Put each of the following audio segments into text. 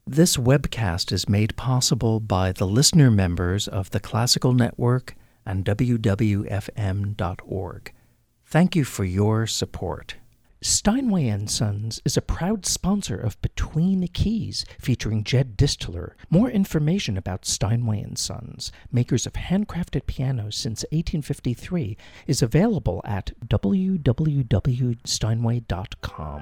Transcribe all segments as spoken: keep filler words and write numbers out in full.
This webcast is made possible by the listener members of the Classical Network and W W F M dot org. Thank you for your support. Steinway and Sons is a proud sponsor of Between the Keys, featuring Jed Distler. More information about Steinway and Sons, makers of handcrafted pianos since eighteen fifty-three, is available at w w w dot steinway dot com.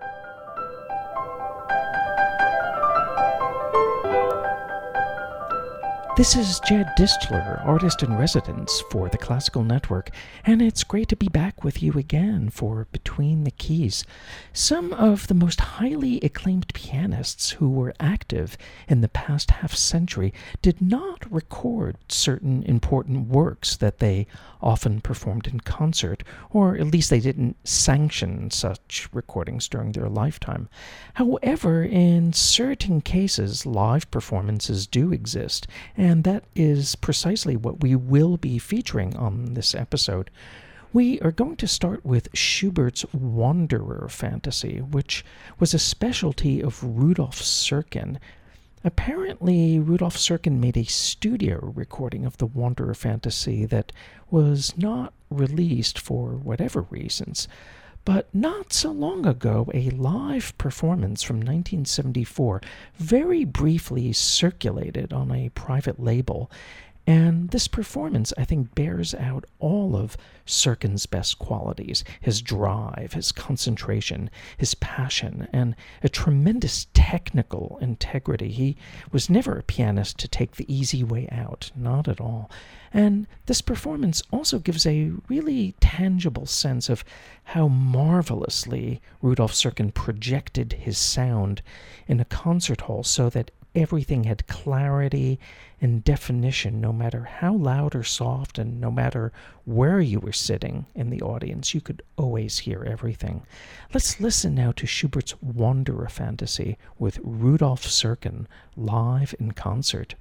This is Jed Distler, artist in residence for the Classical Network, and it's great to be back with you again for Between the Keys. Some of the most highly acclaimed pianists who were active in the past half century did not record certain important works that they often performed in concert, or at least they didn't sanction such recordings during their lifetime. However, in certain cases, live performances do exist, and that is precisely what we will be featuring on this episode. We are going to start with Schubert's Wanderer Fantasy, which was a specialty of Rudolf Serkin. Apparently, Rudolf Serkin made a studio recording of the Wanderer Fantasy that was not released for whatever reasons. But not so long ago, a live performance from nineteen seventy-four very briefly circulated on a private label, and this performance, I think, bears out all of Serkin's best qualities: his drive, his concentration, his passion, and a tremendous technical integrity. He was never a pianist to take the easy way out, not at all. And this performance also gives a really tangible sense of how marvelously Rudolf Serkin projected his sound in a concert hall so that everything had clarity and definition, no matter how loud or soft, and no matter where you were sitting in the audience, you could always hear everything. Let's listen now to Schubert's Wanderer Fantasy with Rudolf Serkin live in concert.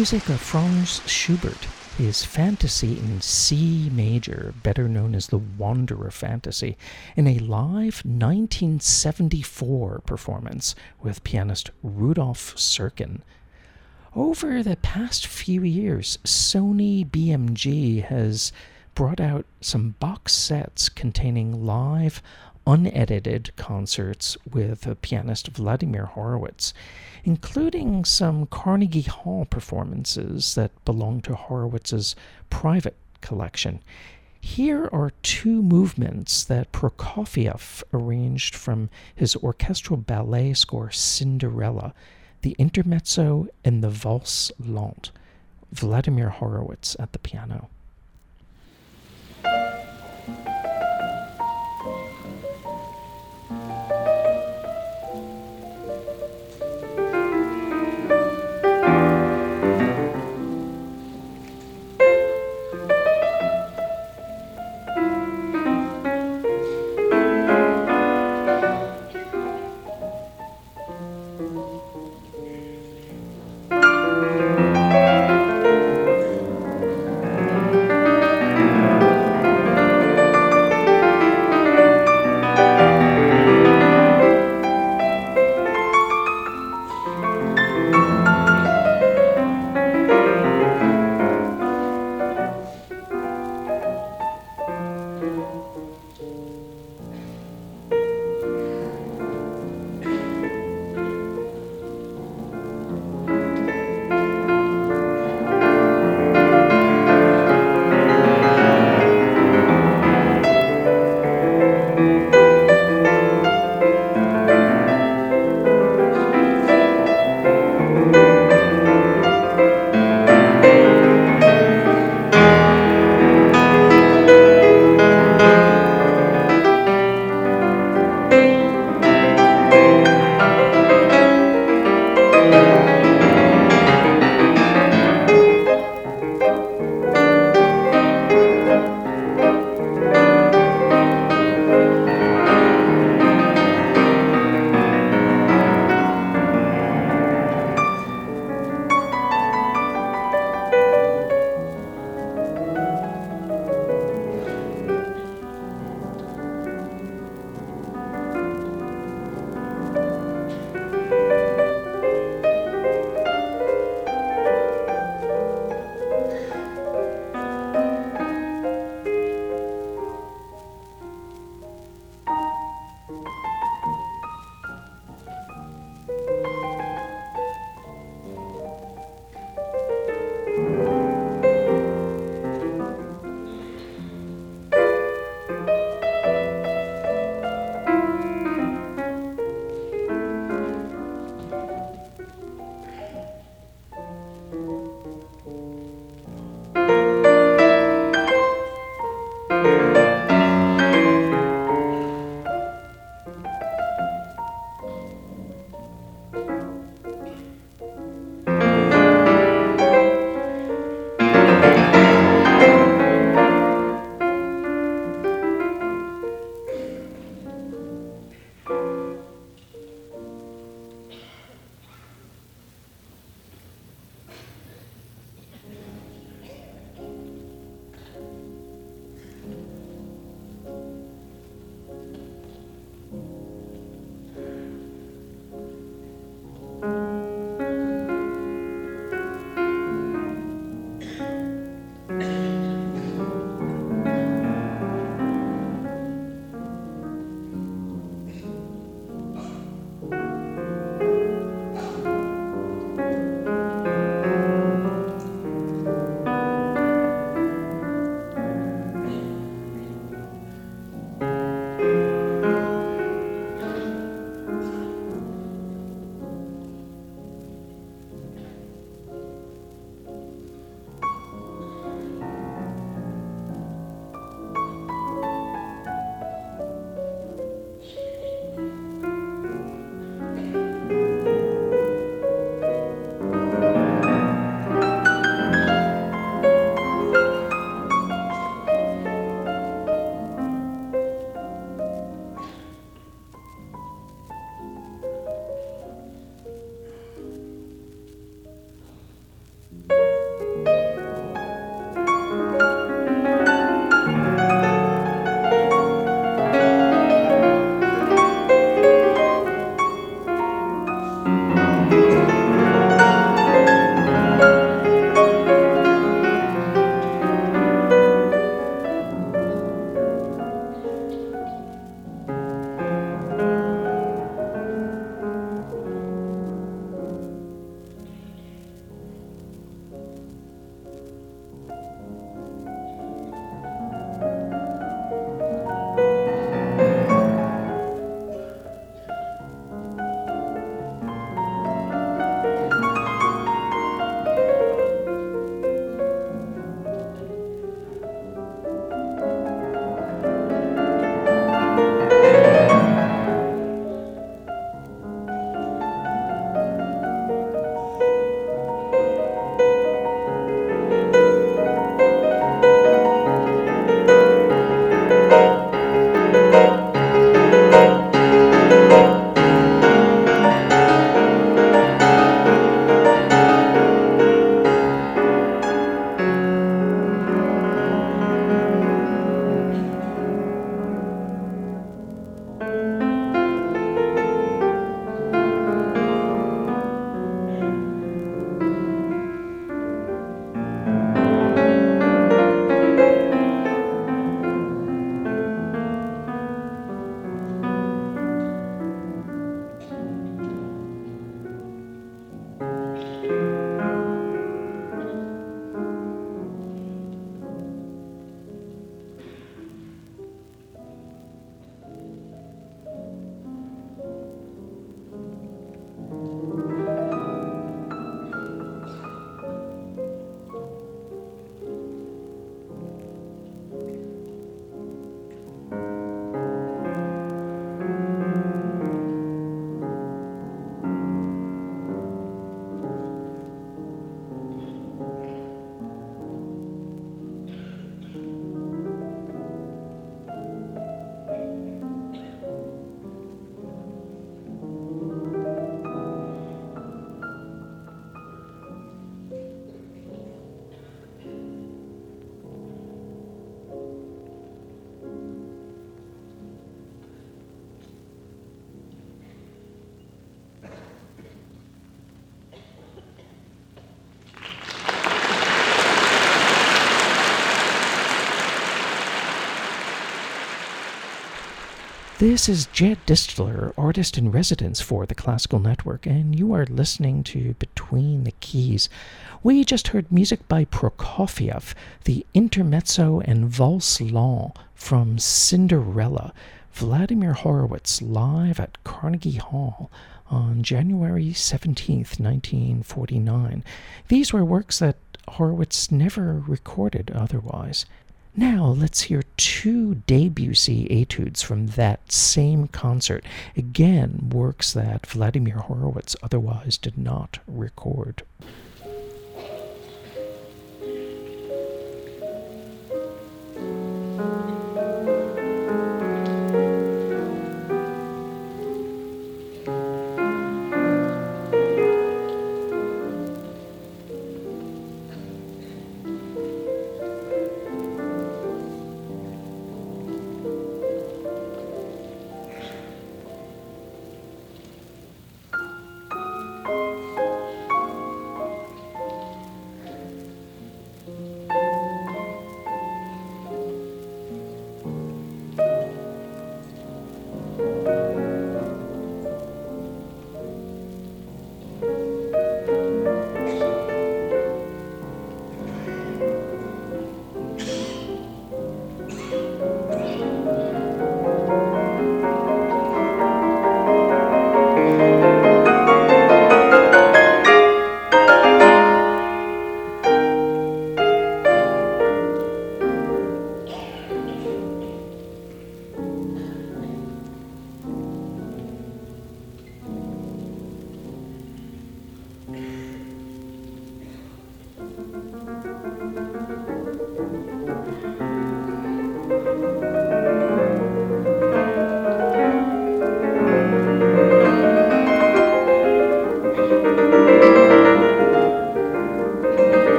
music of Franz Schubert, his Fantasy in C major, better known as the Wanderer Fantasy, in a live nineteen seventy-four performance with pianist Rudolf Serkin. Over the past few years, Sony B M G has brought out some box sets containing live, unedited concerts with pianist Vladimir Horowitz, including some Carnegie Hall performances that belong to Horowitz's private collection. Here are two movements that Prokofiev arranged from his orchestral ballet score Cinderella, the Intermezzo and the Valse Lente. Vladimir Horowitz at the piano. This is Jed Distler, artist in residence for the Classical Network, and you are listening to Between the Keys. We just heard music by Prokofiev, the Intermezzo and Valse Lent from Cinderella, Vladimir Horowitz live at Carnegie Hall on January seventeenth, nineteen forty-nine. These were works that Horowitz never recorded otherwise. Now let's hear two Debussy etudes from that same concert. Again, works that Vladimir Horowitz otherwise did not record.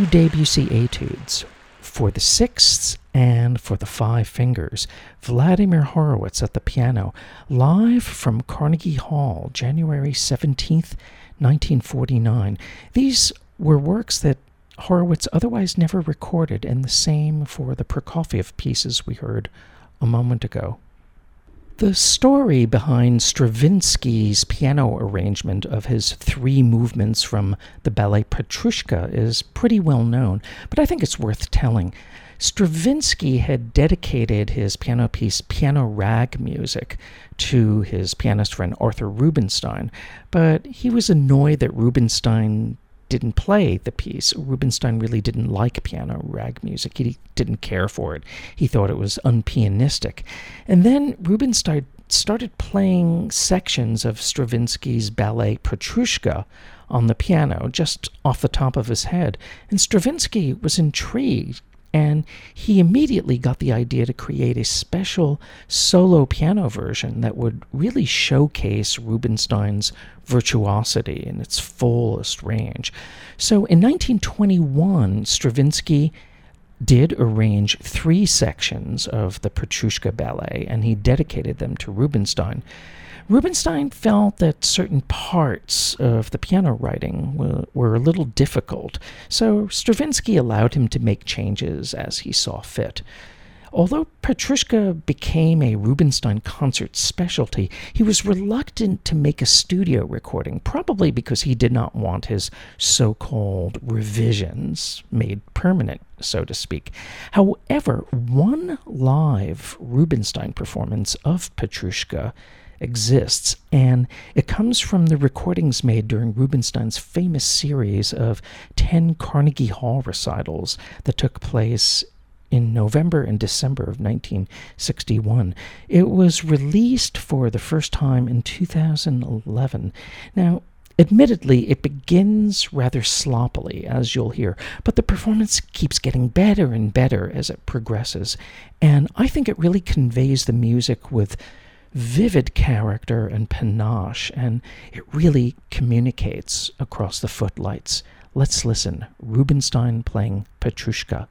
Debussy etudes for the sixths and for the five fingers. Vladimir Horowitz at the piano, live from Carnegie Hall, January seventeenth, nineteen forty-nine. These were works that Horowitz otherwise never recorded, and the same for the Prokofiev pieces we heard a moment ago. The story behind Stravinsky's piano arrangement of his three movements from the ballet Petrushka is pretty well known, but I think it's worth telling. Stravinsky had dedicated his piano piece Piano Rag Music to his pianist friend Arthur Rubinstein, but he was annoyed that Rubinstein didn't play the piece. Rubinstein really didn't like piano rag music. He didn't care for it. He thought it was unpianistic. And then Rubinstein started playing sections of Stravinsky's ballet Petrushka on the piano, just off the top of his head. And Stravinsky was intrigued, and he immediately got the idea to create a special solo piano version that would really showcase Rubinstein's virtuosity in its fullest range. So in nineteen twenty-one, Stravinsky did arrange three sections of the Petrushka ballet, and he dedicated them to Rubinstein. Rubinstein felt that certain parts of the piano writing were, were a little difficult, so Stravinsky allowed him to make changes as he saw fit. Although Petrushka became a Rubinstein concert specialty, he was reluctant to make a studio recording, probably because he did not want his so-called revisions made permanent, so to speak. However, one live Rubinstein performance of Petrushka exists, and it comes from the recordings made during Rubinstein's famous series of ten Carnegie Hall recitals that took place in November and December of nineteen sixty-one. It was released for the first time in two thousand eleven. Now, admittedly, it begins rather sloppily, as you'll hear, but the performance keeps getting better and better as it progresses, and I think it really conveys the music with vivid character and panache, and it really communicates across the footlights. Let's listen. Rubinstein playing Petrushka.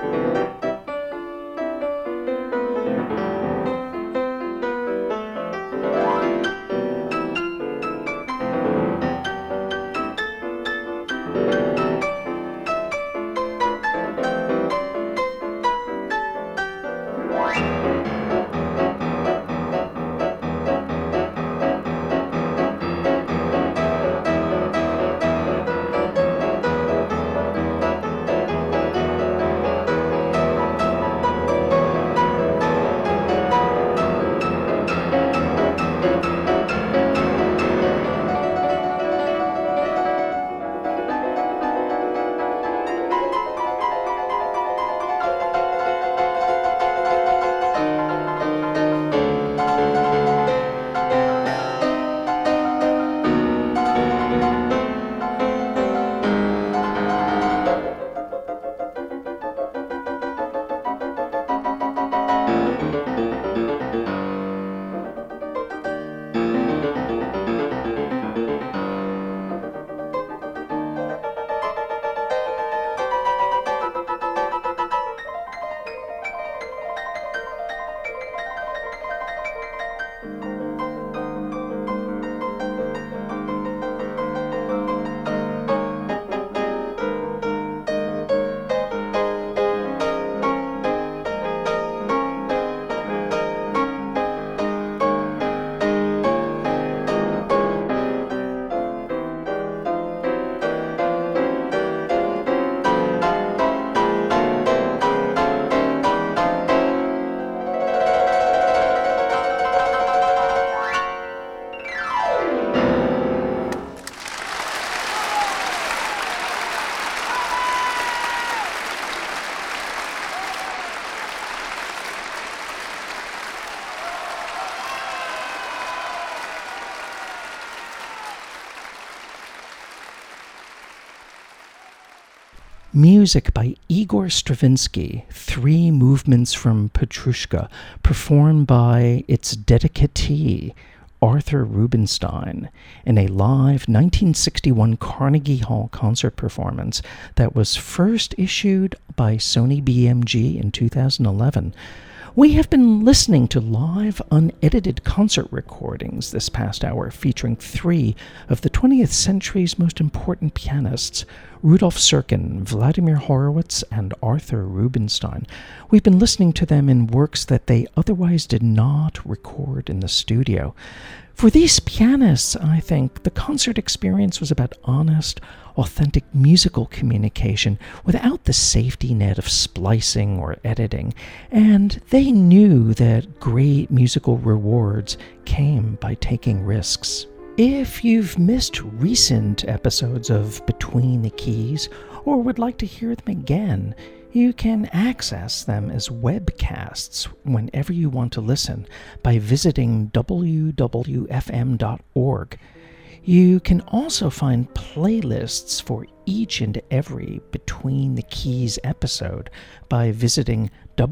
Music by Igor Stravinsky, three movements from Petrushka, performed by its dedicatee, Arthur Rubinstein, in a live nineteen sixty-one Carnegie Hall concert performance that was first issued by Sony B M G in two thousand eleven. We have been listening to live, unedited concert recordings this past hour featuring three of the twentieth century's most important pianists, Rudolf Serkin, Vladimir Horowitz, and Arthur Rubinstein. We've been listening to them in works that they otherwise did not record in the studio. For these pianists, I think, the concert experience was about honest, authentic musical communication without the safety net of splicing or editing, and they knew that great musical rewards came by taking risks. If you've missed recent episodes of Between the Keys or would like to hear them again, you can access them as webcasts whenever you want to listen by visiting w w f m dot org. You can also find playlists for each and every Between the Keys episode by visiting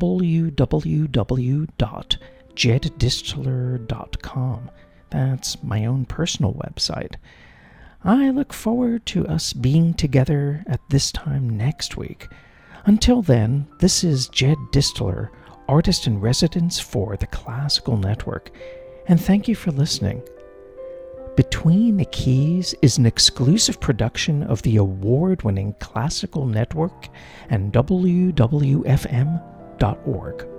w w w dot jed distler dot com. That's my own personal website. I look forward to us being together at this time next week. Until then, this is Jed Distler, artist in residence for the Classical Network, and thank you for listening. Between the Keys is an exclusive production of the award-winning Classical Network and w w f m dot org.